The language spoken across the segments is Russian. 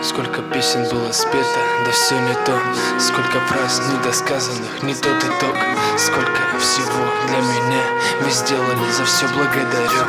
Сколько песен было спето, да все не то. Сколько фраз недосказанных, не тот итог. Сколько всего для меня вы сделали, за все благодарю.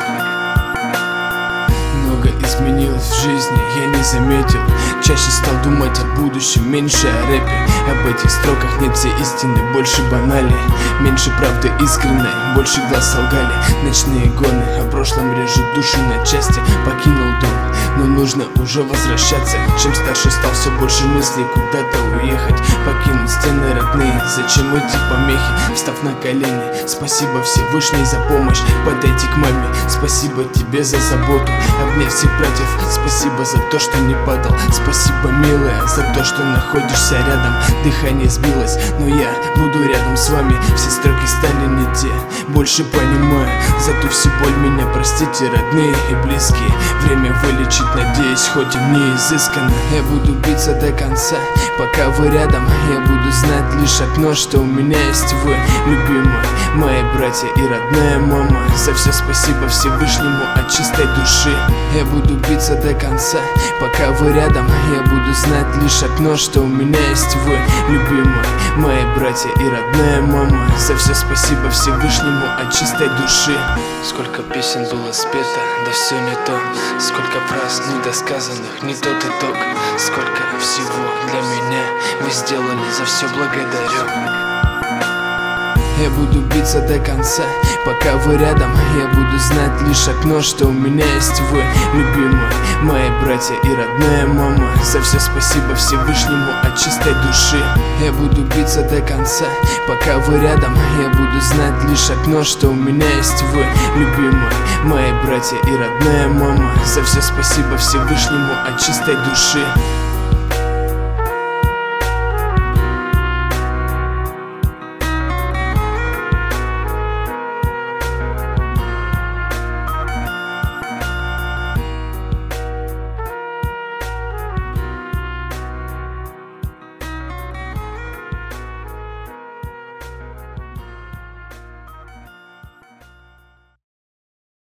Много изменилось в жизни, я не заметил. Чаще стал думать о будущем, меньше о рэпе. Об этих строках нет всей истины, больше банали. Меньше правды искренней, больше глаз солгали. Ночные гоны о прошлом режут душу на части. Покинул дом, но нужно уже возвращаться. Чем старше стал, все больше мыслей куда-то уехать. Покинуть стены родные, зачем идти помехи? Встав на колени, спасибо Всевышний за помощь. Подойти к маме, спасибо тебе за заботу. Обнять всех братьев, спасибо за то, что не падал. Спасибо, милая, за то, что находишься рядом. Дыхание сбилось, но я буду рядом с вами. Все строки стали не те, больше понимаю. За ту всю боль меня простите, родные и близкие. Время вылечить, надеюсь, хоть и не изысканно. Я буду биться до конца, пока вы рядом. Я буду знать лишь одно, что у меня есть вы, любимые мои братья и родная мама. За все спасибо Всевышнему от чистой души. Я буду биться до конца, пока вы рядом. Я буду знать лишь одно, что у меня есть вы, любимые мои братья и родная мама. За все спасибо Всевышнему от чистой души. Сколько песен было спето, да все не то. Сколько фраз недосказанных, не тот итог. Сколько всего для меня вы сделали, за все благодарю. Я буду биться до конца, пока вы рядом. Я буду знать лишь одно, что у меня есть вы, любимые мои братья и родная мама. За все спасибо Всевышнему от чистой души. Я буду биться до конца, пока вы рядом. Я буду знать лишь одно, что у меня есть вы, любимые мои братья и родная мама. За все спасибо Всевышнему от чистой души.